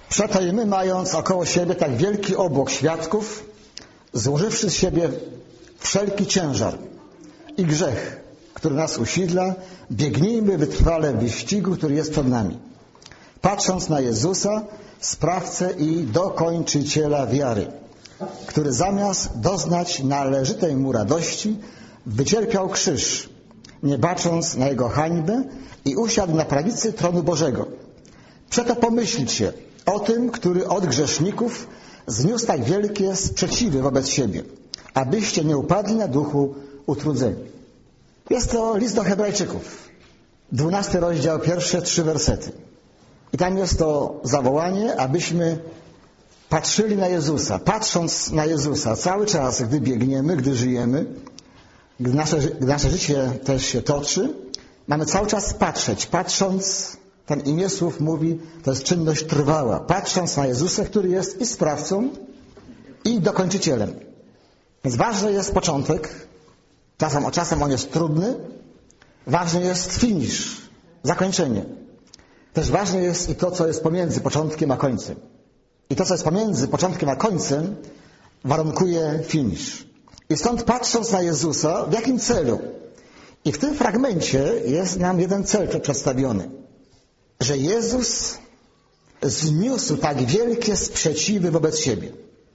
Przeto i my, mając około siebie tak wielki obłok świadków, złożywszy z siebie wszelki ciężar i grzech, który nas usidla, biegnijmy wytrwale w wyścigu, który jest przed nami, patrząc na Jezusa, sprawcę i dokończyciela wiary, który zamiast doznać należytej mu radości, wycierpiał krzyż, nie bacząc na jego hańbę, i usiadł na prawicy tronu Bożego. Przeto pomyślcie o tym, który od grzeszników zniósł tak wielkie sprzeciwy wobec siebie, abyście nie upadli na duchu utrudzeni. Jest to list do Hebrajczyków, 12 rozdział, pierwsze 3 wersety. I tam jest to zawołanie, abyśmy patrzyli na Jezusa, patrząc na Jezusa cały czas, gdy biegniemy, gdy żyjemy, gdy nasze życie też się toczy, mamy cały czas patrzeć, patrząc, ten imię słów mówi, to jest czynność trwała, patrząc na Jezusa, który jest i sprawcą, i dokończycielem. Więc ważny jest początek, czasem on jest trudny, ważny jest finisz, zakończenie. Też ważne jest i to, co jest pomiędzy początkiem a końcem. I to, co jest pomiędzy początkiem a końcem, warunkuje finisz. I stąd patrząc na Jezusa, w jakim celu? I w tym fragmencie jest nam jeden cel przedstawiony. Że Jezus zniósł tak wielkie sprzeciwy wobec siebie.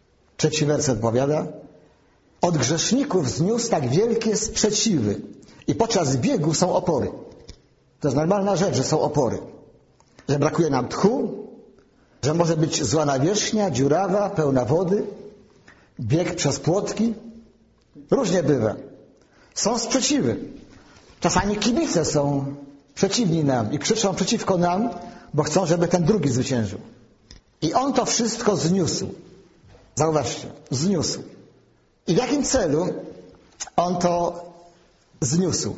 3 werset powiada, od grzeszników zniósł tak wielkie sprzeciwy i podczas biegu są opory. To jest normalna rzecz, że są opory. Że brakuje nam tchu, że może być zła nawierzchnia, dziurawa, pełna wody, bieg przez płotki. Różnie bywa. Są sprzeciwy. Czasami kibice są przeciwni nam i krzyczą przeciwko nam, bo chcą, żeby ten drugi zwyciężył. I on to wszystko zniósł. Zauważcie, zniósł. I w jakim celu on to zniósł?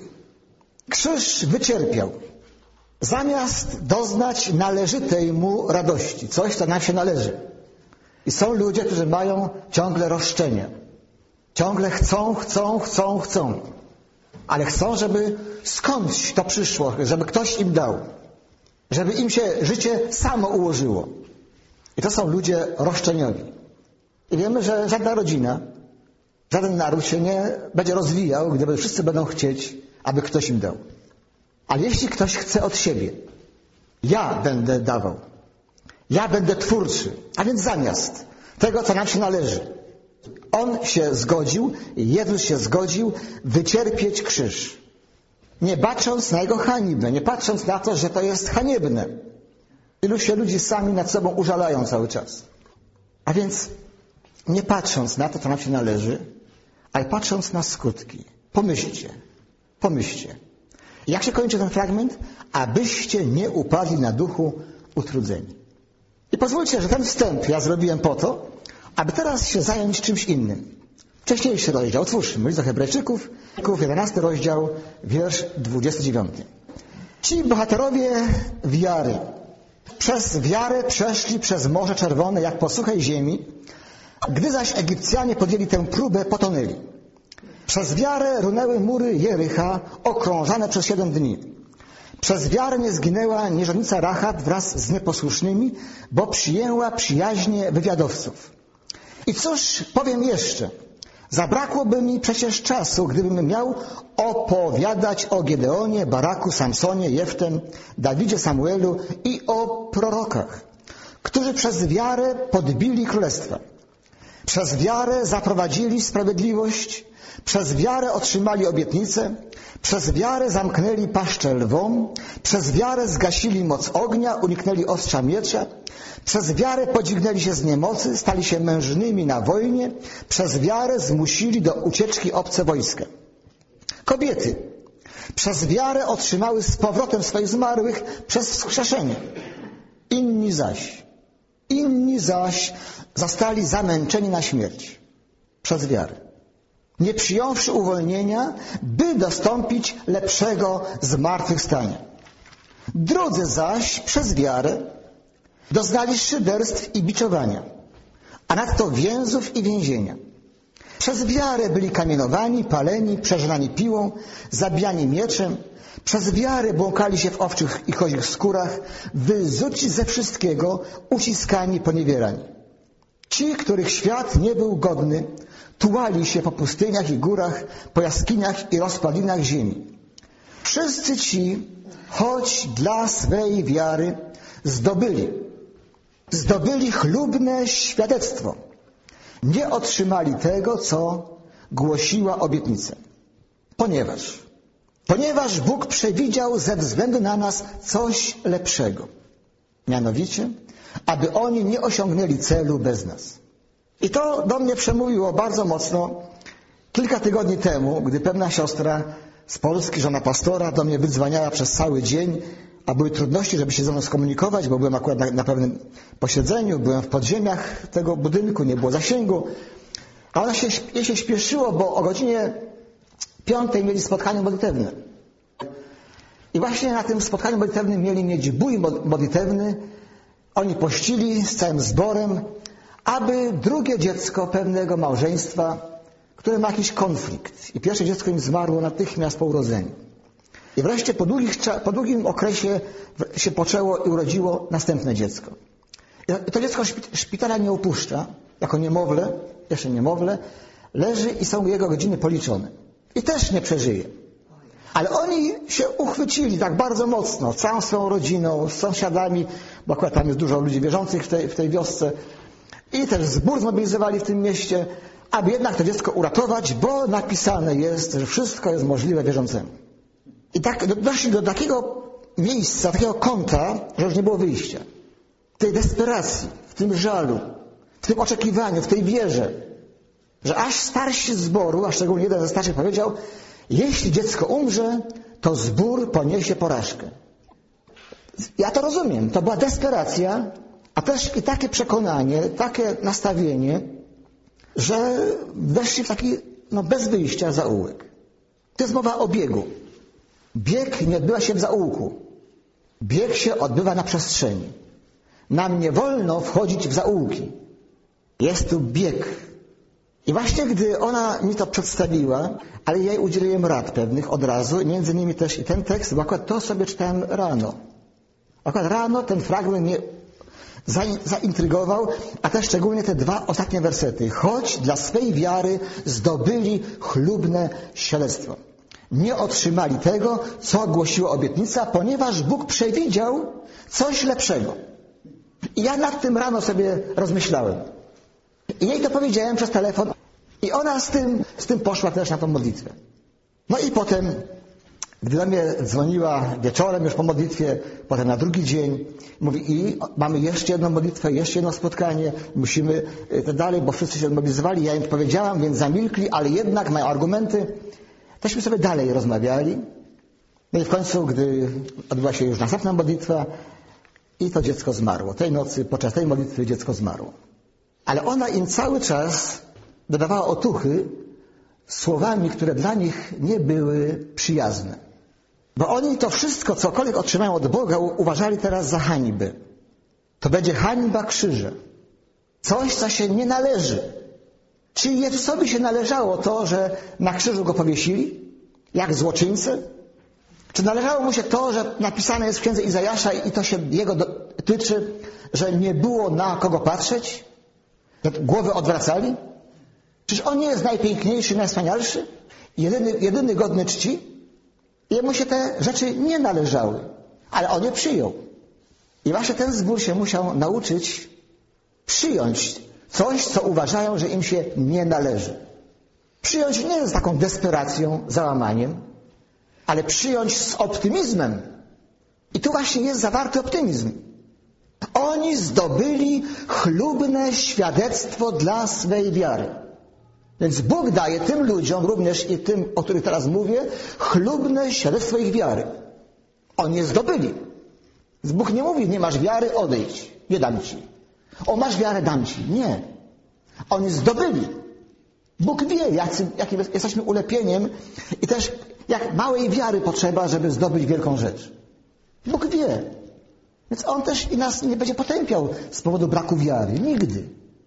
Krzyż wycierpiał. Zamiast doznać należytej mu radości. Coś, co nam się należy. I są ludzie, którzy mają ciągle roszczenia. Ciągle chcą. Ale chcą, żeby skądś to przyszło, żeby ktoś im dał. Żeby im się życie samo ułożyło. I to są ludzie roszczeniowi. I wiemy, że żadna rodzina, żaden naród się nie będzie rozwijał, gdyby wszyscy będą chcieć, aby ktoś im dał. Ale jeśli ktoś chce od siebie, ja będę dawał, ja będę twórczy, a więc zamiast tego, co nam się należy, on się zgodził, Jezus się zgodził wycierpieć krzyż. Nie bacząc na jego hańbę, nie patrząc na to, że to jest haniebne. Ilu się ludzi sami nad sobą użalają cały czas. A więc nie patrząc na to, co nam się należy, ale patrząc na skutki. Pomyślcie. Jak się kończy ten fragment? Abyście nie upadli na duchu utrudzeni. I pozwólcie, że ten wstęp ja zrobiłem po to, aby teraz się zająć czymś innym. Wcześniejszy rozdział, otwórzmy, list do Hebrajczyków, 11 rozdział, wiersz 29. Ci bohaterowie wiary, przez wiarę przeszli przez Morze Czerwone, jak po suchej ziemi, gdy zaś Egipcjanie podjęli tę próbę, potonęli. Przez wiarę runęły mury Jericha, okrążane przez 7 dni. Przez wiarę nie zginęła nierządnica Rahab wraz z nieposłusznymi, bo przyjęła przyjaźnie wywiadowców. I cóż powiem jeszcze? Zabrakłoby mi przecież czasu, gdybym miał opowiadać o Gedeonie, Baraku, Samsonie, Jeftem, Dawidzie, Samuelu i o prorokach, którzy przez wiarę podbili królestwa. Przez wiarę zaprowadzili sprawiedliwość, przez wiarę otrzymali obietnicę, przez wiarę zamknęli paszczę lwom, przez wiarę zgasili moc ognia, uniknęli ostrza miecza, przez wiarę podźwignęli się z niemocy, stali się mężnymi na wojnie, przez wiarę zmusili do ucieczki obce wojska. Kobiety przez wiarę otrzymały z powrotem swoich zmarłych przez wskrzeszenie. Inni zaś zostali zamęczeni na śmierć przez wiarę, nie przyjąwszy uwolnienia, by dostąpić lepszego zmartwychwstania. Drudzy zaś przez wiarę doznali szyderstw i biczowania, a nadto więzów i więzienia. Przez wiarę byli kamienowani, paleni, przeżynani piłą, zabijani mieczem. Przez wiarę błąkali się w owczych i kozich skórach, wyzuci ze wszystkiego, uciskani, poniewierani. Ci, których świat nie był godny, tułali się po pustyniach i górach, po jaskiniach i rozpadlinach ziemi. Wszyscy ci, choć dla swej wiary, zdobyli chlubne świadectwo. Nie otrzymali tego, co głosiła obietnica. Ponieważ Bóg przewidział ze względu na nas coś lepszego. Mianowicie, aby oni nie osiągnęli celu bez nas. I to do mnie przemówiło bardzo mocno kilka tygodni temu, gdy pewna siostra z Polski, żona pastora, do mnie wydzwaniała przez cały dzień, a były trudności, żeby się ze mną skomunikować, bo byłem akurat na pewnym posiedzeniu, byłem w podziemiach tego budynku, nie było zasięgu. A jej się śpieszyło, bo o godzinie 5 mieli spotkanie modlitewne. I właśnie na tym spotkaniu modlitewnym mieli mieć bój modlitewny. Oni pościli z całym zborem, aby drugie dziecko pewnego małżeństwa, które ma jakiś konflikt. I pierwsze dziecko im zmarło natychmiast po urodzeniu. I wreszcie po długim okresie się poczęło i urodziło następne dziecko. I to dziecko szpitala nie opuszcza, jako niemowlę, jeszcze niemowlę, leży i są jego godziny policzone. I też nie przeżyje. Ale oni się uchwycili tak bardzo mocno, całą swoją rodziną, z sąsiadami, bo akurat tam jest dużo ludzi wierzących w tej wiosce, i też zbór zmobilizowali w tym mieście, aby jednak to dziecko uratować, bo napisane jest, że wszystko jest możliwe wierzącemu. I tak doszli do takiego miejsca, takiego kąta, że już nie było wyjścia. W tej desperacji, w tym żalu, w tym oczekiwaniu, w tej wierze, że aż starsi zboru, a szczególnie jeden ze starszych powiedział, jeśli dziecko umrze, to zbór poniesie porażkę. Ja to rozumiem, to była desperacja, a też i takie przekonanie, takie nastawienie, że weszli w taki bez wyjścia zaułek. To jest mowa o biegu. Bieg nie odbywa się w zaułku. Bieg się odbywa na przestrzeni. Nam nie wolno wchodzić w zaułki. Jest tu bieg. I właśnie gdy ona mi to przedstawiła, ale ja jej udzieliłem rad pewnych od razu, między innymi też i ten tekst, bo akurat to sobie czytałem rano. Akurat rano ten fragment mnie zaintrygował, a też szczególnie te dwa ostatnie wersety. Choć dla swej wiary zdobyli chlubne świadectwo. Nie otrzymali tego, co głosiła obietnica, ponieważ Bóg przewidział coś lepszego. I ja nad tym rano sobie rozmyślałem. I jej to powiedziałem przez telefon. I ona z tym poszła też na tą modlitwę. No i potem, gdy do mnie dzwoniła wieczorem już po modlitwie, potem na drugi dzień, mówi, i mamy jeszcze jedną modlitwę, jeszcze jedno spotkanie, musimy tak dalej, bo wszyscy się mobilizowali. Ja im powiedziałam, więc zamilkli, ale jednak mają argumenty. Tośmy sobie dalej rozmawiali. No i w końcu, gdy odbyła się już następna modlitwa, i to dziecko zmarło. Tej nocy, podczas tej modlitwy dziecko zmarło. Ale ona im cały czas dodawała otuchy słowami, które dla nich nie były przyjazne. Bo oni to wszystko, cokolwiek otrzymają od Boga, uważali teraz za hańbę. To będzie hańba krzyża. Coś, co się nie należy. Czy Jezusowi się należało to, że na krzyżu go powiesili? Jak złoczyńcę? Czy należało mu się to, że napisane jest w księdze Izajasza i to się jego dotyczy, że nie było na kogo patrzeć? Że głowy odwracali? Czyż on nie jest najpiękniejszy, najwspanialszy? Jedyny godny czci? Jemu się te rzeczy nie należały, ale on je przyjął. I właśnie ten zbór się musiał nauczyć przyjąć coś, co uważają, że im się nie należy. Przyjąć nie z taką desperacją, załamaniem, ale przyjąć z optymizmem. I tu właśnie jest zawarty optymizm. Oni zdobyli chlubne świadectwo dla swej wiary. Więc Bóg daje tym ludziom, również i tym, o których teraz mówię, chlubne świadectwo ich wiary. Oni je zdobyli. Więc Bóg nie mówi, nie masz wiary, odejdź, nie dam ci. O, masz wiarę, dam ci. Nie. Oni zdobyli. Bóg wie, jakim jesteśmy ulepieniem i też jak małej wiary potrzeba, żeby zdobyć wielką rzecz. Bóg wie. Więc On też i nas nie będzie potępiał z powodu braku wiary. Nigdy.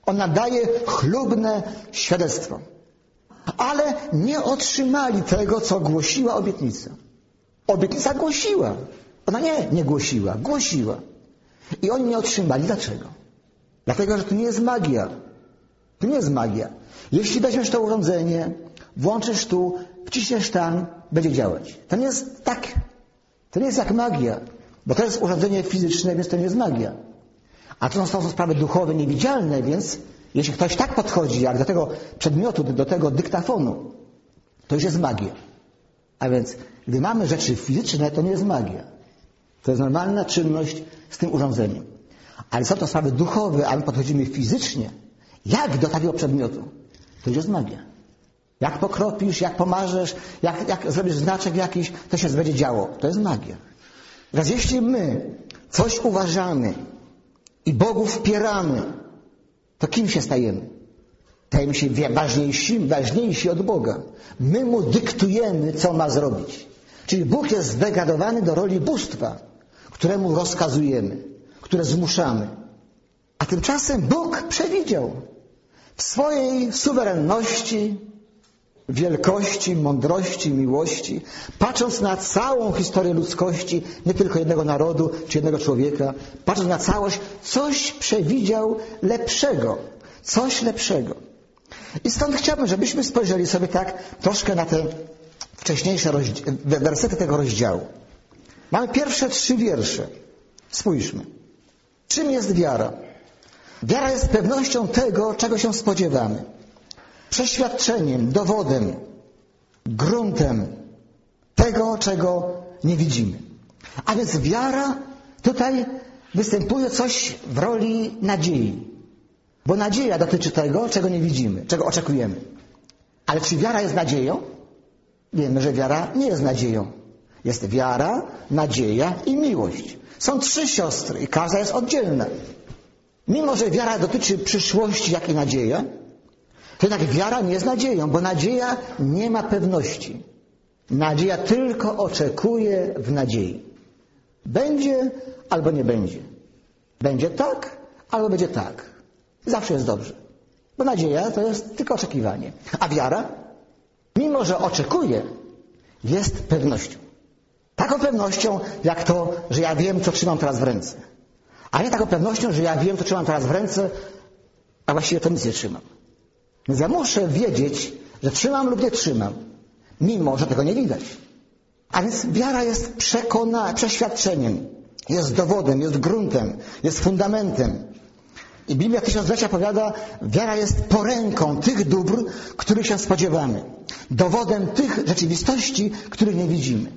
Ona daje chlubne świadectwo. Ale nie otrzymali tego, co głosiła obietnica. Obietnica głosiła. Ona nie głosiła, głosiła. I oni nie otrzymali. Dlaczego? Dlatego, że to nie jest magia. To nie jest magia. Jeśli weźmiesz to urządzenie, włączysz tu, wciśniesz tam, będzie działać. To nie jest tak. To nie jest jak magia. Bo to jest urządzenie fizyczne, więc to nie jest magia. A to są sprawy duchowe, niewidzialne, więc jeśli ktoś tak podchodzi, jak do tego przedmiotu, do tego dyktafonu, to już jest magia. A więc, gdy mamy rzeczy fizyczne, to nie jest magia. To jest normalna czynność z tym urządzeniem. Ale są to sprawy duchowe, a my podchodzimy fizycznie, jak do takiego przedmiotu, to już jest magia. Jak pokropisz, jak pomarzesz, jak zrobisz znaczek jakiś, to się będzie działo. To jest magia. Teraz jeśli my coś uważamy i Bogu wpieramy, to kim się stajemy? Stajemy się ważniejsi od Boga. My Mu dyktujemy, co ma zrobić. Czyli Bóg jest zdegradowany do roli bóstwa, któremu rozkazujemy, które zmuszamy. A tymczasem Bóg przewidział w swojej suwerenności, wielkości, mądrości, miłości, patrząc na całą historię ludzkości, nie tylko jednego narodu czy jednego człowieka, patrząc na całość, coś przewidział lepszego. Coś lepszego. I stąd chciałbym, żebyśmy spojrzeli sobie tak troszkę na te wcześniejsze wersety tego rozdziału. Mamy pierwsze 3 wiersze. Spójrzmy. Czym jest wiara? Wiara jest pewnością tego, czego się spodziewamy. Przeświadczeniem, dowodem, gruntem tego, czego nie widzimy. A więc wiara tutaj występuje coś w roli nadziei. Bo nadzieja dotyczy tego, czego nie widzimy, czego oczekujemy. Ale czy wiara jest nadzieją? Wiemy, że wiara nie jest nadzieją. Jest wiara, nadzieja i miłość. Są 3 siostry i każda jest oddzielna. Mimo że wiara dotyczy przyszłości, jak i nadzieja, to jednak wiara nie jest nadzieją, bo nadzieja nie ma pewności. Nadzieja tylko oczekuje w nadziei. Będzie albo nie będzie. Będzie tak albo będzie tak. Zawsze jest dobrze. Bo nadzieja to jest tylko oczekiwanie. A wiara, mimo że oczekuje, jest pewnością. Taką pewnością jak to, że ja wiem, co trzymam teraz w ręce. A nie taką pewnością, że ja wiem, co trzymam teraz w ręce, a właściwie to nic nie trzymam. Więc ja muszę wiedzieć, że trzymam lub nie trzymam, mimo że tego nie widać. A więc wiara jest przeświadczeniem, jest dowodem, jest gruntem, jest fundamentem. I Biblia Tysiąclecia powiada, wiara jest poręką tych dóbr, których się spodziewamy. Dowodem tych rzeczywistości, których nie widzimy.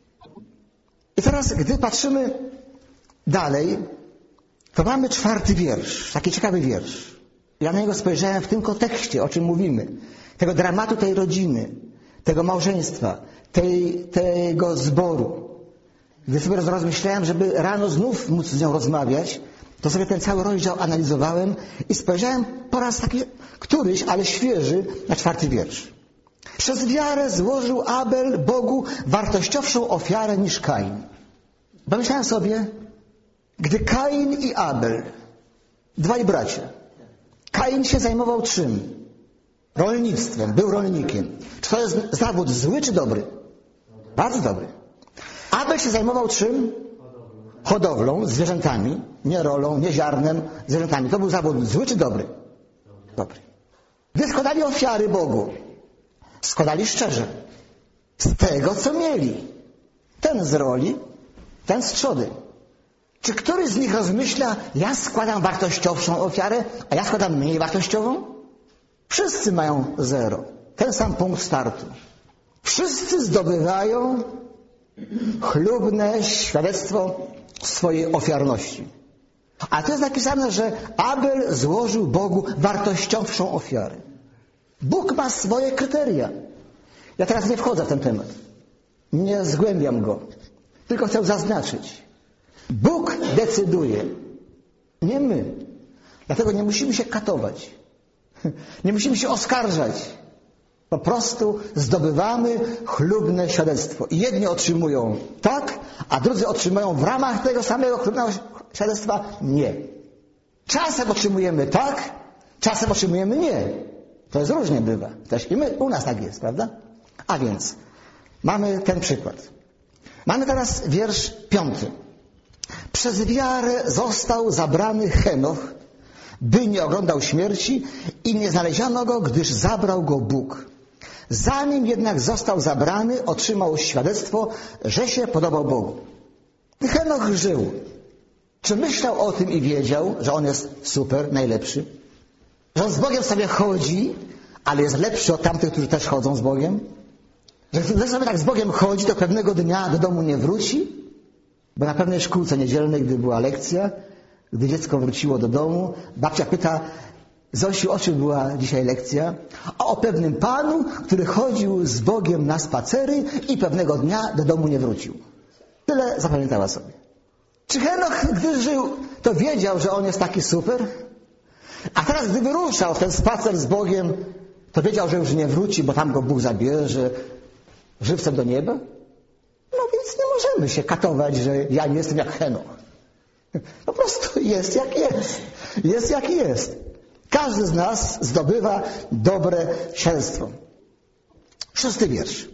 I teraz, gdy patrzymy dalej, to mamy 4 wiersz, taki ciekawy wiersz. Ja na niego spojrzałem w tym kontekście, o czym mówimy. Tego dramatu tej rodziny, tego małżeństwa, tego zboru. Gdy sobie rozmyślałem, żeby rano znów móc z nią rozmawiać, to sobie ten cały rozdział analizowałem i spojrzałem po raz taki któryś, ale świeży, na 4 wiersz. Przez wiarę złożył Abel Bogu wartościowszą ofiarę niż Kain. Pomyślałem sobie, gdy Kain i Abel, 2 bracia, Kain się zajmował czym? Rolnictwem, był rolnikiem. Czy to jest zawód zły czy dobry? Bardzo dobry. Abel się zajmował czym? Hodowlą, zwierzętami, nie rolą, nie ziarnem, zwierzętami. To był zawód zły czy dobry? Dobry. Gdy składali ofiary Bogu, składali szczerze. Z tego, co mieli. Ten z roli, ten z trzody. Czy któryś z nich rozmyśla, ja składam wartościowszą ofiarę, a ja składam mniej wartościową? Wszyscy mają 0. Ten sam punkt startu. Wszyscy zdobywają chlubne świadectwo swojej ofiarności. A to jest napisane, że Abel złożył Bogu wartościowszą ofiarę. Bóg ma swoje kryteria. Ja teraz nie wchodzę w ten temat. Nie zgłębiam go. Tylko chcę zaznaczyć. Bóg decyduje. Nie my. Dlatego nie musimy się katować. Nie musimy się oskarżać. Po prostu zdobywamy chlubne świadectwo. I jedni otrzymują tak, a drudzy otrzymują w ramach tego samego chlubnego świadectwa nie. Czasem otrzymujemy tak, Czasem otrzymujemy nie. To jest różnie bywa. Też i u nas tak jest, prawda? A więc mamy ten przykład. Mamy teraz wiersz 5. Przez wiarę został zabrany Henoch, by nie oglądał śmierci i nie znaleziono go, gdyż zabrał go Bóg. Zanim jednak został zabrany, otrzymał świadectwo, że się podobał Bogu. Henoch żył. Czy myślał o tym i wiedział, że on jest super, najlepszy? Że on z Bogiem sobie chodzi, ale jest lepszy od tamtych, którzy też chodzą z Bogiem? Że sobie tak z Bogiem chodzi, to pewnego dnia do domu nie wróci? Bo na pewnej szkółce niedzielnej, gdy była lekcja, gdy dziecko wróciło do domu, babcia pyta: Zosiu, o czym była dzisiaj lekcja? A o pewnym panu, który chodził z Bogiem na spacery i pewnego dnia do domu nie wrócił. Tyle zapamiętała sobie. Czy Henoch, gdy żył, to wiedział, że on jest taki super? A teraz, gdy wyruszał w ten spacer z Bogiem, to wiedział, że już nie wróci, bo tam go Bóg zabierze żywcem do nieba? No więc nie możemy się katować, że ja nie jestem jak Henoch. Po prostu jest jak jest. Jest jak jest. Każdy z nas zdobywa dobre świadectwo. 6. wiersz.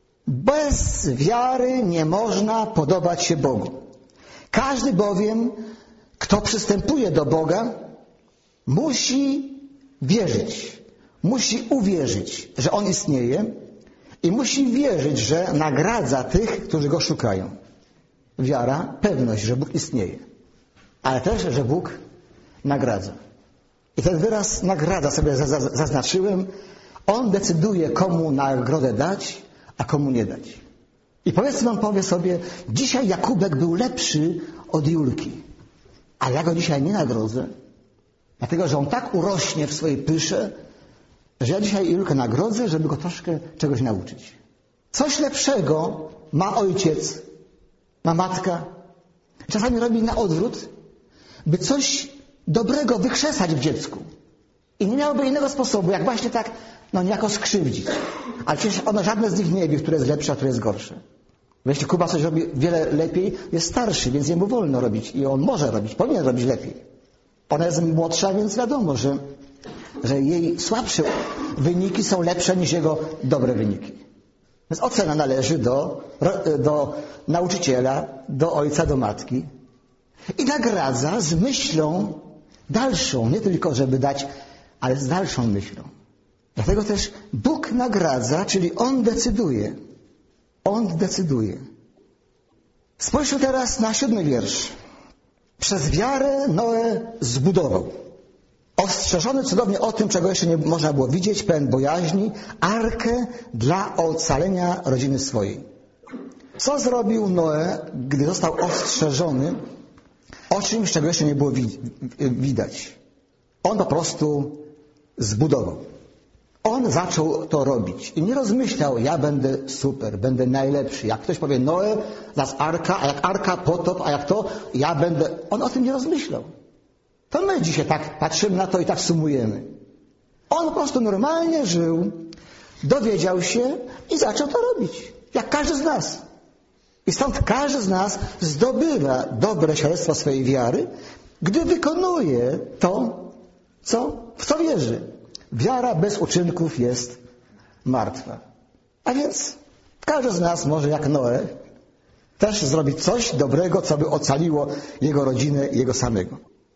Bez wiary nie można podobać się Bogu. Każdy bowiem, kto przystępuje do Boga, musi wierzyć. Musi uwierzyć, że On istnieje i musi wierzyć, że nagradza tych, którzy Go szukają. Wiara, pewność, że Bóg istnieje, ale też, że Bóg nagradza. I ten wyraz nagradza sobie zaznaczyłem. On decyduje, komu nagrodę dać, a komu nie dać. I powiedzmy, on powie sobie: dzisiaj Jakubek był lepszy od Julki, ale ja go dzisiaj nie nagrodzę, dlatego że on tak urośnie w swojej pysze, że ja dzisiaj Julkę nagrodzę, żeby go troszkę czegoś nauczyć. Coś lepszego ma ojciec, ma matka. Czasami robi na odwrót, by coś dobrego wykrzesać w dziecku. I nie miałoby innego sposobu, jak właśnie tak, niejako skrzywdzić. Ale przecież ono żadne z nich nie wie, które jest lepsze, a które jest gorsze. Bo jeśli Kuba coś robi wiele lepiej, jest starszy, więc jemu wolno robić. I on może robić, powinien robić lepiej. Ona jest młodsza, więc wiadomo, że jej słabsze wyniki są lepsze niż jego dobre wyniki. Więc ocena należy do nauczyciela, do ojca, do matki. I nagradza z myślą dalszą, nie tylko żeby dać, ale z dalszą myślą. Dlatego też Bóg nagradza, czyli On decyduje. On decyduje. Spójrzmy teraz na 7. wiersz. Przez wiarę Noe zbudował, ostrzeżony cudownie o tym, czego jeszcze nie można było widzieć, pełen bojaźni, arkę dla ocalenia rodziny swojej. Co zrobił Noe, gdy został ostrzeżony o czymś, czego jeszcze nie było widać? On po prostu zbudował. On zaczął to robić i nie rozmyślał: ja będę super, będę najlepszy. Jak ktoś powie Noe, zaraz arka, a jak arka, potop, a jak to, ja będę... On o tym nie rozmyślał. To my dzisiaj tak patrzymy na to i tak sumujemy. On po prostu normalnie żył, dowiedział się i zaczął to robić. Jak każdy z nas. I stąd każdy z nas zdobywa dobre świadectwo swojej wiary, gdy wykonuje to, w co wierzy. Wiara bez uczynków jest martwa. A więc każdy z nas może, jak Noe, też zrobić coś dobrego, co by ocaliło jego rodzinę i jego samego.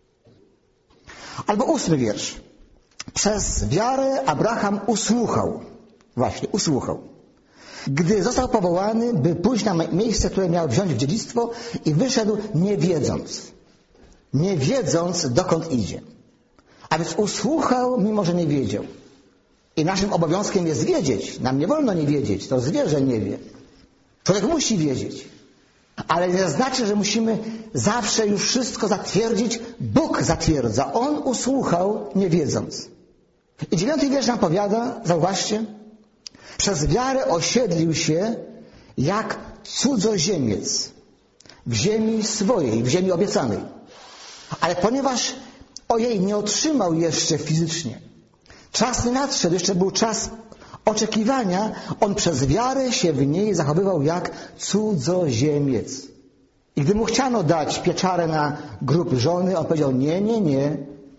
Albo 8. wiersz. Przez wiarę Abraham usłuchał. Właśnie, usłuchał. Gdy został powołany, by pójść na miejsce, które miał wziąć w dziedzictwo, i wyszedł nie wiedząc, dokąd idzie. A więc usłuchał, mimo że nie wiedział. I naszym obowiązkiem jest wiedzieć. Nam nie wolno nie wiedzieć. To zwierzę nie wie. Człowiek musi wiedzieć. Ale nie znaczy, że musimy zawsze już wszystko zatwierdzić. Bóg zatwierdza. On usłuchał, nie wiedząc. I 9. wiersz nam powiada, zauważcie, przez wiarę osiedlił się jak cudzoziemiec w ziemi swojej, w ziemi obiecanej. Ale ponieważ jej nie otrzymał jeszcze fizycznie, czas nie nadszedł, jeszcze był czas oczekiwania, on przez wiarę się w niej zachowywał jak cudzoziemiec. I gdy mu chciano dać pieczarę na grób żony, on powiedział: nie.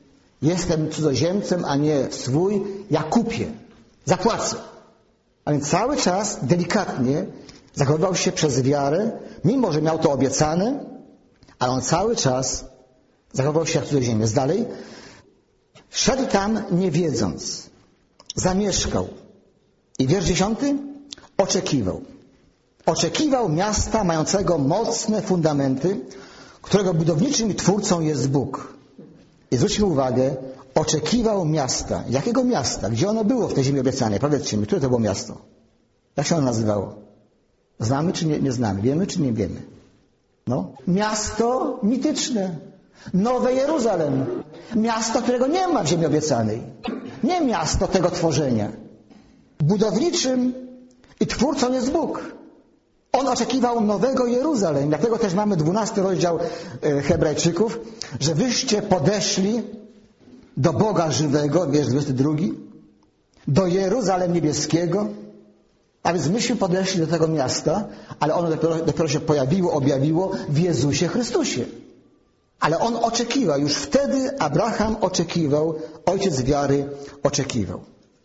Jestem cudzoziemcem, a nie swój. Ja kupię. Zapłacę. A więc cały czas delikatnie zachowywał się przez wiarę, mimo że miał to obiecane, ale on cały czas zachowywał się jak cudzoziemiec. Dalej. Szedł tam nie wiedząc. Zamieszkał. I wiersz 10. Oczekiwał. Oczekiwał miasta mającego mocne fundamenty, którego budowniczym i twórcą jest Bóg. I zwróćmy uwagę, oczekiwał miasta. Jakiego miasta? Gdzie ono było w tej ziemi obiecanej? Powiedzcie mi, które to było miasto? Jak się ono nazywało? Znamy czy nie znamy? Wiemy czy nie wiemy? No. Miasto mityczne. Nowe Jeruzalem. Miasto, którego nie ma w ziemi obiecanej. Nie miasto tego tworzenia. Budowniczym i twórcą jest Bóg. On oczekiwał nowego Jeruzalem. Dlatego też mamy 12 rozdział Hebrajczyków, że wyście podeszli do Boga żywego, wiersz 22, do Jeruzalem niebieskiego. A więc myśmy podeszli do tego miasta, ale ono dopiero się pojawiło, objawiło w Jezusie Chrystusie. Ale on oczekiwał. Już wtedy Abraham oczekiwał, ojciec wiary oczekiwał.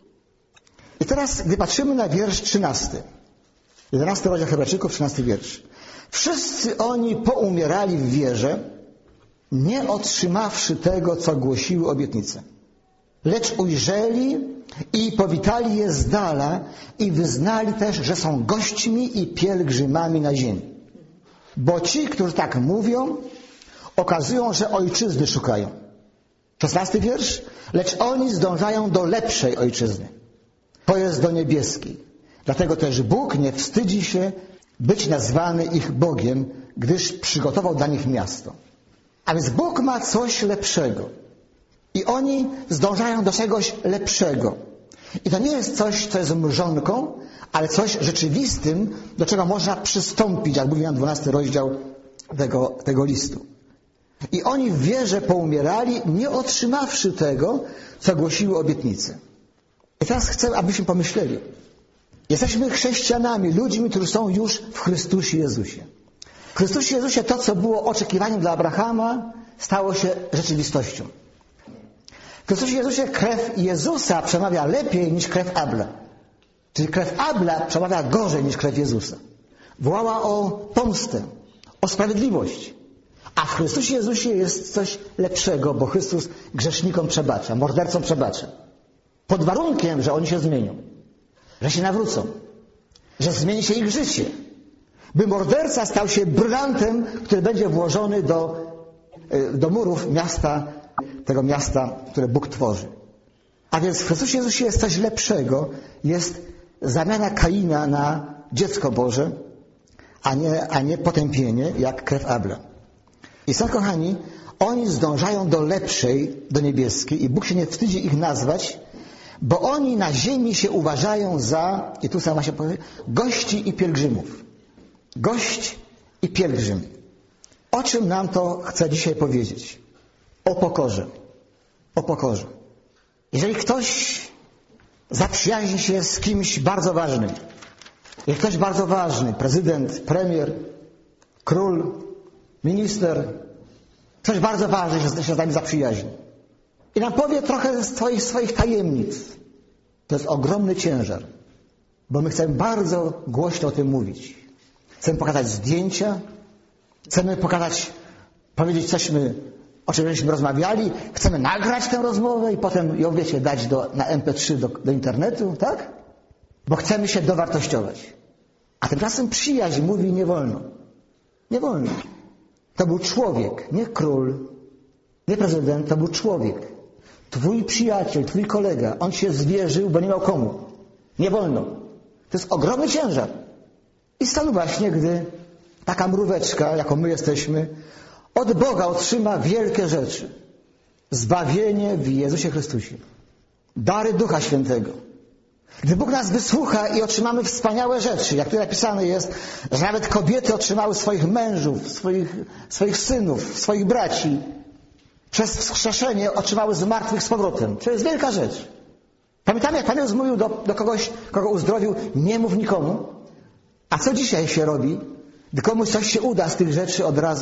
I teraz, gdy patrzymy na wiersz 13, 11 rozdział Hebrajczyków, 13 wiersz. Wszyscy oni poumierali w wierze, nie otrzymawszy tego, co głosiły obietnice. Lecz ujrzeli i powitali je z dala i wyznali też, że są gośćmi i pielgrzymami na ziemi. Bo ci, którzy tak mówią, okazują, że ojczyzny szukają. 16 wiersz. Lecz oni zdążają do lepszej ojczyzny. To jest do niebieskiej. Dlatego też Bóg nie wstydzi się być nazwany ich Bogiem, gdyż przygotował dla nich miasto. A więc Bóg ma coś lepszego. I oni zdążają do czegoś lepszego. I to nie jest coś, co jest mrzonką, ale coś rzeczywistym, do czego można przystąpić, jak mówi nam 12 rozdział tego listu. I oni w wierze poumierali, nie otrzymawszy tego, co głosiły obietnice. I teraz chcę, abyśmy pomyśleli. Jesteśmy chrześcijanami, ludźmi, którzy są już w Chrystusie Jezusie. W Chrystusie Jezusie to, co było oczekiwaniem dla Abrahama, stało się rzeczywistością. W Chrystusie Jezusie krew Jezusa przemawia lepiej niż krew Abla. Czyli krew Abla przemawia gorzej niż krew Jezusa. Wołała o pomstę, o sprawiedliwość. A w Chrystusie Jezusie jest coś lepszego, bo Chrystus grzesznikom przebacza, mordercom przebacza. Pod warunkiem, że oni się zmienią. Że się nawrócą. Że zmieni się ich życie. By morderca stał się brylantem, który będzie włożony do murów miasta, tego miasta, które Bóg tworzy. A więc w Chrystusie Jezusie jest coś lepszego. Jest zamiana Kaina na dziecko Boże, a nie potępienie, jak krew Abla. I są, kochani, oni zdążają do lepszej, do niebieskiej i Bóg się nie wstydzi ich nazwać, bo oni na ziemi się uważają za, i tu sam właśnie powiem, gości i pielgrzymów. Gość i pielgrzym. O czym nam to chce dzisiaj powiedzieć? O pokorze. O pokorze. Jeżeli ktoś zaprzyjaźni się z kimś bardzo ważnym, jeżeli ktoś bardzo ważny, prezydent, premier, król, minister, ktoś bardzo ważny się z nami zaprzyjaźni i nam powie trochę swoich tajemnic, to jest ogromny ciężar, bo my chcemy bardzo głośno o tym mówić. Chcemy pokazać zdjęcia, chcemy powiedzieć coś, o czym żeśmy rozmawiali, chcemy nagrać tę rozmowę i potem ją, wiecie, dać na MP3 do internetu, tak? Bo chcemy się dowartościować. A tymczasem przyjaźń mówi nie wolno. Nie wolno. To był człowiek, nie król, nie prezydent, to był człowiek. Twój przyjaciel, twój kolega, on się zwierzył, bo nie miał komu. Nie wolno. To jest ogromny ciężar. I stąd właśnie, gdy taka mróweczka, jaką my jesteśmy, od Boga otrzyma wielkie rzeczy. Zbawienie w Jezusie Chrystusie. Dary Ducha Świętego. Gdy Bóg nas wysłucha i otrzymamy wspaniałe rzeczy, jak tu napisane jest, że nawet kobiety otrzymały swoich mężów, swoich synów, swoich braci, przez wskrzeszenie otrzymały z martwych z powrotem. To jest wielka rzecz. Pamiętamy, jak Pan Jezus mówił do kogoś, kogo uzdrowił, nie mów nikomu. A co dzisiaj się robi? Gdy komuś coś się uda z tych rzeczy, od razu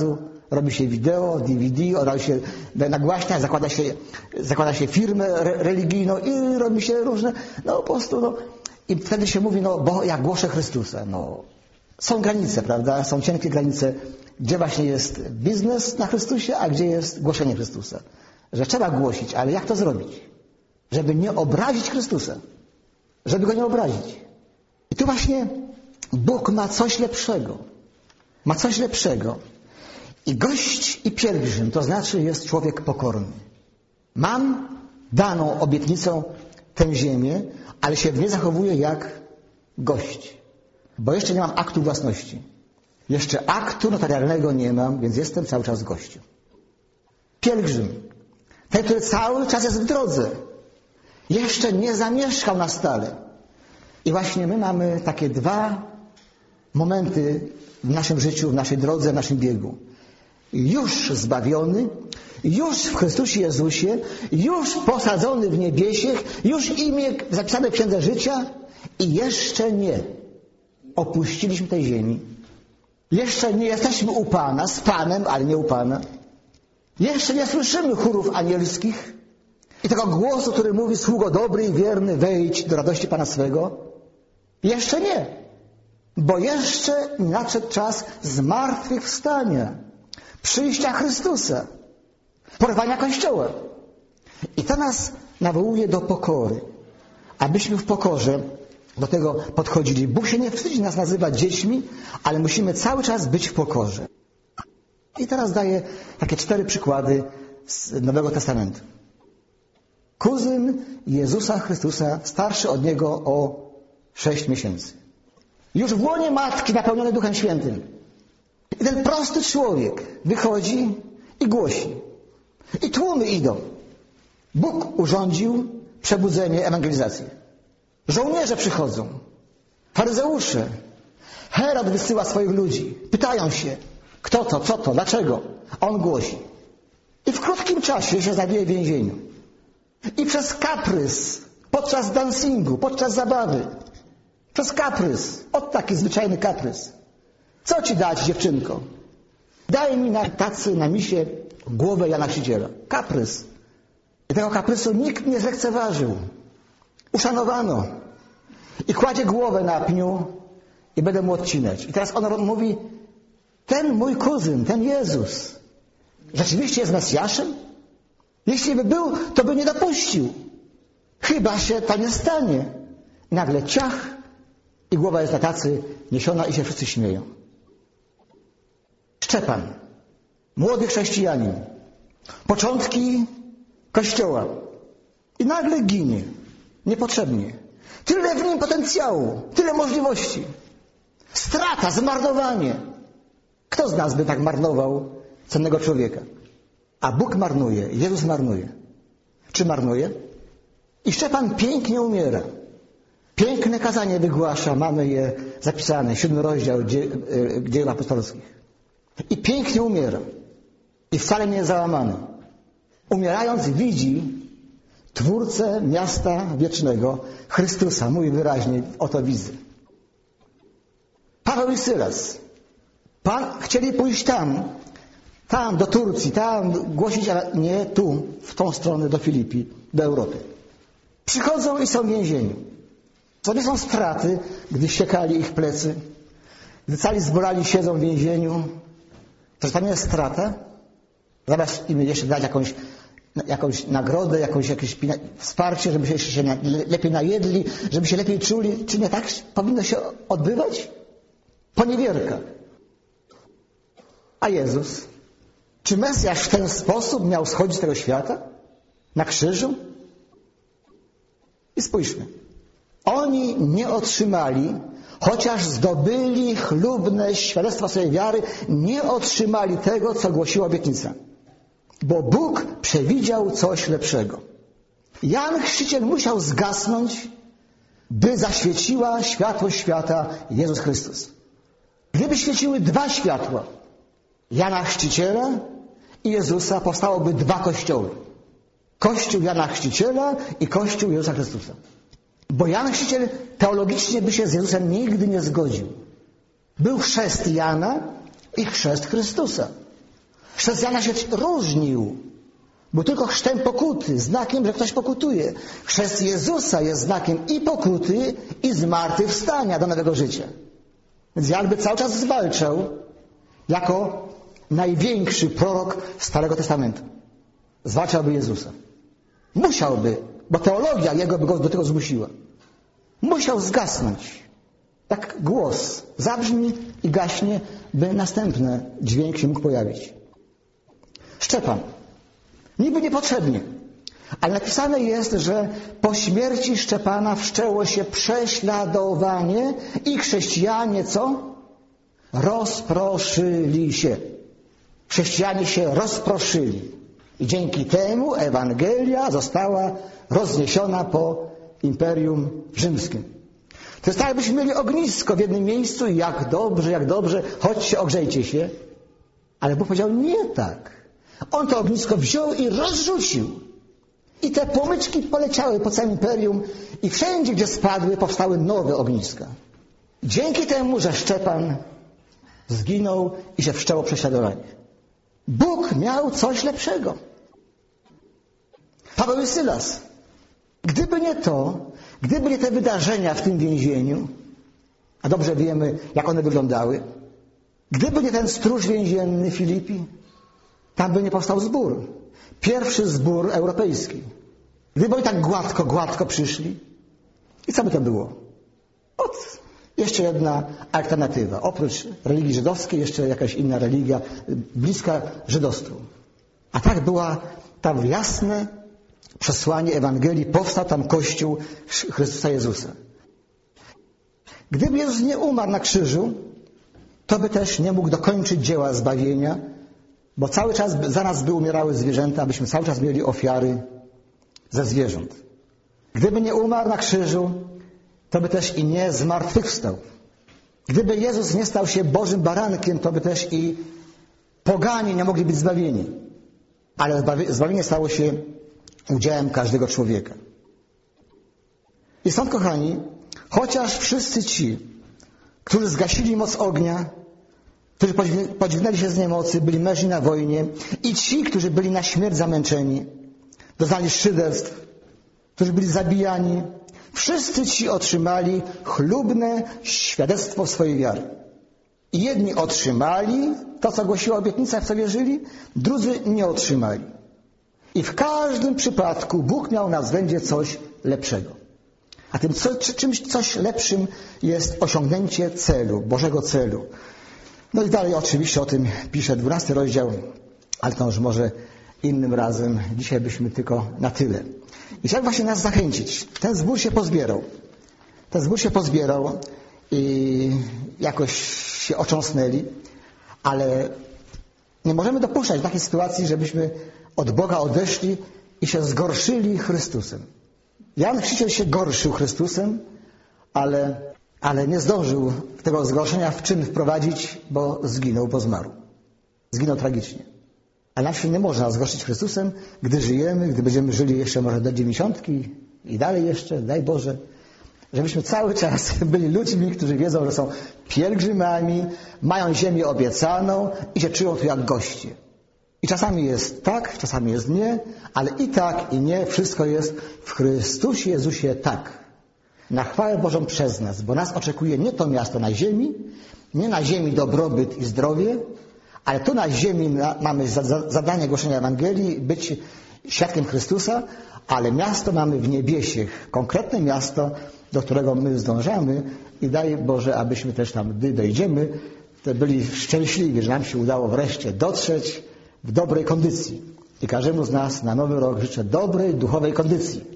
robi się wideo, DVD, robi się nagłaśnia, zakłada się firmę religijną i robi się różne, no po prostu, no. I wtedy się mówi, no bo ja głoszę Chrystusa, no. Są granice, prawda? Są cienkie granice, gdzie właśnie jest biznes na Chrystusie, a gdzie jest głoszenie Chrystusa. Że trzeba głosić, ale jak to zrobić? Żeby nie obrazić Chrystusa. Żeby Go nie obrazić. I tu właśnie Bóg ma coś lepszego. Ma coś lepszego. I gość i pielgrzym, to znaczy jest człowiek pokorny. Mam daną obietnicą tę ziemię, ale się w niej zachowuję jak gość. Bo jeszcze nie mam aktu własności. Jeszcze aktu notarialnego nie mam, więc jestem cały czas gościem. Pielgrzym. Ten, który cały czas jest w drodze. Jeszcze nie zamieszkał na stale. I właśnie my mamy takie dwa momenty w naszym życiu, w naszej drodze, w naszym biegu. Już zbawiony, już w Chrystusie Jezusie, już posadzony w niebiesiech, już imię zapisane w Księdze Życia i jeszcze nie opuściliśmy tej ziemi. Jeszcze nie jesteśmy u Pana, z Panem, ale nie u Pana. Jeszcze nie słyszymy chórów anielskich i tego głosu, który mówi: sługo dobry i wierny, wejdź do radości Pana swego. Jeszcze nie, bo jeszcze nadszedł czas zmartwychwstania, przyjścia Chrystusa, porwania Kościoła. I to nas nawołuje do pokory, abyśmy w pokorze do tego podchodzili. Bóg się nie wstydzi nas nazywać dziećmi, ale musimy cały czas być w pokorze. I teraz daję takie 4 przykłady z Nowego Testamentu. Kuzyn Jezusa Chrystusa, starszy od Niego o 6 miesięcy. Już w łonie matki napełniony Duchem Świętym. I ten prosty człowiek wychodzi i głosi. I tłumy idą. Bóg urządził przebudzenie, ewangelizację. Żołnierze przychodzą. Faryzeusze. Herod wysyła swoich ludzi. Pytają się, kto to, co to, dlaczego. A on głosi. I w krótkim czasie się znajduje w więzieniu. I przez kaprys, podczas dancingu, podczas zabawy, przez kaprys, taki zwyczajny kaprys. Co ci dać, dziewczynko? Daj mi na tacy, na misie głowę Jana Chrzciciela. Kaprys. I tego kaprysu nikt nie zlekceważył. Uszanowano. I kładzie głowę na pniu i będę mu odcinać. I teraz on mówi: ten mój kuzyn, ten Jezus, rzeczywiście jest Mesjaszem? Jeśli by był, to by nie dopuścił. Chyba się to nie stanie. Nagle ciach i głowa jest na tacy niesiona i się wszyscy śmieją. Szczepan, młody chrześcijanin, początki Kościoła i nagle ginie, niepotrzebnie. Tyle w nim potencjału, tyle możliwości. Strata, zmarnowanie. Kto z nas by tak marnował cennego człowieka? A Bóg marnuje, Jezus marnuje. Czy marnuje? I Szczepan pięknie umiera. Piękne kazanie wygłasza, mamy je zapisane, 7 rozdział Dziejów Apostolskich. I pięknie umiera. I wcale nie jest załamany. Umierając widzi Twórcę miasta wiecznego, Chrystusa. Mówi wyraźnie: oto widzę. Paweł i Sylas. Chcieli pójść tam do Turcji, tam głosić, ale nie tu, w tą stronę, do Filipi, do Europy. Przychodzą i są w więzieniu. To nie są straty, gdy siekali ich plecy, gdy cali zborali siedzą w więzieniu. To nie jest strata? Zamiast im jeszcze dać jakąś nagrodę, jakieś wsparcie, żeby się jeszcze lepiej najedli, żeby się lepiej czuli. Czy nie tak powinno się odbywać? Poniewierka. A Jezus? Czy Mesjasz w ten sposób miał schodzić z tego świata? Na krzyżu? I spójrzmy. Oni nie otrzymali, chociaż zdobyli chlubne świadectwo swojej wiary, nie otrzymali tego, co głosiła obietnica. Bo Bóg przewidział coś lepszego. Jan Chrzciciel musiał zgasnąć, by zaświeciła światłość świata Jezus Chrystus. Gdyby świeciły 2 światła, Jana Chrzciciela i Jezusa, powstałoby 2 kościoły. Kościół Jana Chrzciciela i Kościół Jezusa Chrystusa. Bo Jan Chrzciciel teologicznie by się z Jezusem nigdy nie zgodził. Był chrzest Jana i chrzest Chrystusa. Chrzest Jana się różnił. Był tylko chrztem pokuty, znakiem, że ktoś pokutuje. Chrzest Jezusa jest znakiem i pokuty, i zmartwychwstania do nowego życia. Więc Jan by cały czas zwalczał jako największy prorok Starego Testamentu. Zwalczałby Jezusa. Musiałby, bo teologia jego by go do tego zmusiła. Musiał zgasnąć. Jak głos zabrzmi i gaśnie, by następny dźwięk się mógł pojawić. Szczepan. Niby niepotrzebnie. Ale napisane jest, że po śmierci Szczepana wszczęło się prześladowanie i chrześcijanie co? Rozproszyli się. Chrześcijanie się rozproszyli. I dzięki temu Ewangelia została rozniesiona po Imperium Rzymskim. To jest tak, jakbyśmy mieli ognisko w jednym miejscu i jak dobrze, chodźcie, ogrzejcie się. Ale Bóg powiedział, nie tak. On to ognisko wziął i rozrzucił. I te płomyczki poleciały po całym imperium i wszędzie, gdzie spadły, powstały nowe ogniska. Dzięki temu, że Szczepan zginął i się wszczęło prześladowanie. Bóg miał coś lepszego. Paweł i Sylas. Gdyby nie to, gdyby nie te wydarzenia w tym więzieniu, a dobrze wiemy, jak one wyglądały, gdyby nie ten stróż więzienny Filipi, tam by nie powstał zbór. Pierwszy zbór europejski. Gdyby oni tak gładko przyszli. I co by to było? Jeszcze jedna alternatywa. Oprócz religii żydowskiej, jeszcze jakaś inna religia bliska żydostwu. A tak była tam jasne przesłanie Ewangelii. Powstał tam Kościół Chrystusa Jezusa. Gdyby Jezus nie umarł na krzyżu, to by też nie mógł dokończyć dzieła zbawienia, bo cały czas za nas by umierały zwierzęta, abyśmy cały czas mieli ofiary ze zwierząt. Gdyby nie umarł na krzyżu, to by też i nie zmartwychwstał. Gdyby Jezus nie stał się Bożym barankiem, to by też i poganie nie mogli być zbawieni. Ale zbawienie stało się udziałem każdego człowieka. I stąd, kochani, chociaż wszyscy ci, którzy zgasili moc ognia, którzy podźwignęli się z niemocy, byli mężni na wojnie, i ci, którzy byli na śmierć zamęczeni, doznali szyderstw, którzy byli zabijani, wszyscy ci otrzymali chlubne świadectwo swojej wiary. I jedni otrzymali to, co głosiła obietnica, w co wierzyli, drudzy nie otrzymali. I w każdym przypadku Bóg miał na względzie coś lepszego. A tym czymś coś lepszym jest osiągnięcie celu, Bożego celu. No i dalej oczywiście o tym pisze 12 rozdział, ale to już może innym razem. Dzisiaj byśmy tylko na tyle. I chciałem właśnie nas zachęcić. Ten zbór się pozbierał i jakoś się otrząsnęli, ale nie możemy dopuszczać takiej sytuacji, żebyśmy od Boga odeszli i się zgorszyli Chrystusem. Jan Chrzciciel się gorszył Chrystusem, ale nie zdążył tego zgorszenia w czyn wprowadzić, bo zginął, bo zmarł. Zginął tragicznie. A nam się nie można zgorszyć Chrystusem, gdy żyjemy, gdy będziemy żyli jeszcze może do 90 i dalej jeszcze, daj Boże, żebyśmy cały czas byli ludźmi, którzy wiedzą, że są pielgrzymami, mają ziemię obiecaną i się czują tu jak goście. I czasami jest tak, czasami jest nie, ale i tak, i nie, wszystko jest w Chrystusie Jezusie tak. Na chwałę Bożą przez nas, bo nas oczekuje nie to miasto na ziemi, nie na ziemi dobrobyt i zdrowie, ale tu na ziemi mamy zadanie głoszenia Ewangelii, być świadkiem Chrystusa, ale miasto mamy w niebiesie, konkretne miasto, do którego my zdążamy i daj Boże, abyśmy też tam, gdy dojdziemy, to byli szczęśliwi, że nam się udało wreszcie dotrzeć w dobrej kondycji. I każdemu z nas na nowy rok życzę dobrej, duchowej kondycji.